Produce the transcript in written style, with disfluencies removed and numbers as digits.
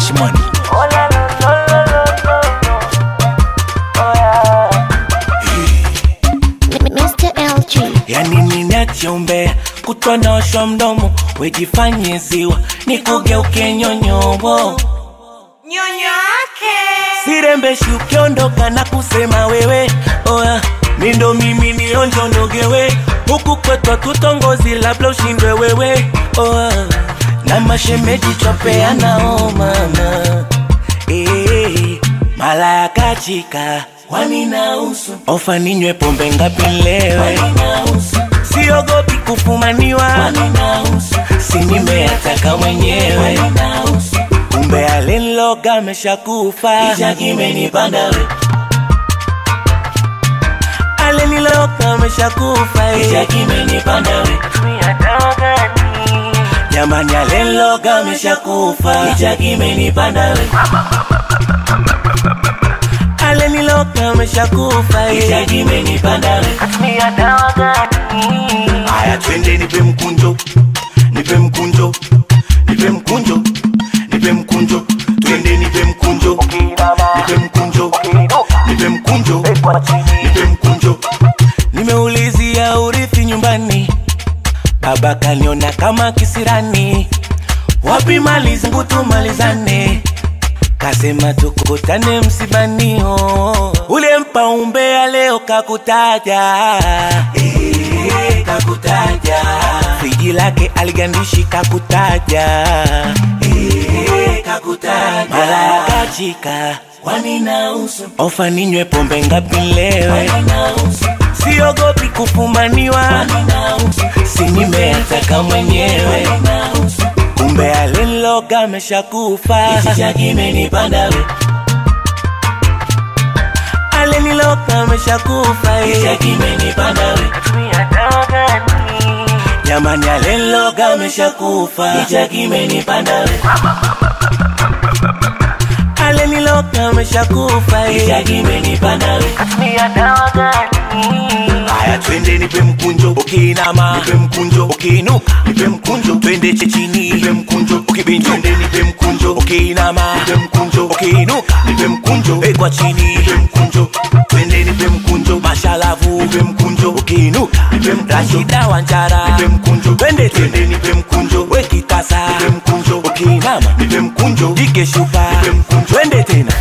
Cash money. Oh la la la la la la. Oh yeah. Mr. LG. Yani ninachombea kutwa naosha mdomo, wejifanye ziwa nikugeuke nyonyobo. Nyonyo yake Sirembeshi ukiondoka na kusema wewe, oya mindo mimi nionjo nogewe. Huku kwetu tutongozi labda ushindwe wewe, oya na mashemeji chopeana oh mama. Mala ya kachika wani na usu, ofa ninywe pombe ngapi lewe wani na usu. Siogopi kufumaniwa wani na usu, si nimeataka mwenyewe wani na usu. Kumbe alinloga ameshakufa, kicha kimenipanda we. Aliniloga ameshakufa, kicha kimenipanda we. Jamani alinloga ameshakufa, kicha kimenipanda we. Aliniloga ameshakufa, kicha kimenipanda we. Aya twende nipe mkunjo, nipe mkunjo, nipe mkunjo, nipe mkunjo, twende nipe mkunjo, nipe mkunjo, nipe mkunjo, nipe mkunjo. Nimeulizia urithi nyumbani, baba kaniona kama kisirani. Wapi mali zangu tumalizane, kasema tukutane msibani oh. Ule mpa umbea leo kakutaja, kakutaja. Friji lake aligandishi kakutaja, kakutaja. Mala ya kachika wani na usu, ofa ninywe pombe ngapi lewe wani na usu. Siogopi kufumaniwa wani na usu, si nimeataka mwenyewe wani na usu. Kumbe alinloga ameshakufa, kicha kimenipanda we. Aliniloga ameshakufa, kicha kimenipanda we. Jamani alinloga ameshakufa, kicha kimenipanda we. Aliniloga ameshakufa, kicha kimenipanda we. Aya twende nipe mkunjo, ukiinama nipe mkunjo, ukiinuka nipe mkunjo, twende chechini nipe mkunjo, ukibinjo twende nipe mkunjo, ukiinama nipe mkunjo, ukiinuka nipe mkunjo, kwa chini nipe mkunjo, twende nipe mkunjo, mashalavu nipe mkunjo, ukiinuka nipe mkunjo, Rashida Wanjara nipe mkunjo, twende nipe mkunjo, we kitasa nipe mkunjo, ukiinama nipe mkunjo, dike shupa nipe mkunjo, twende tena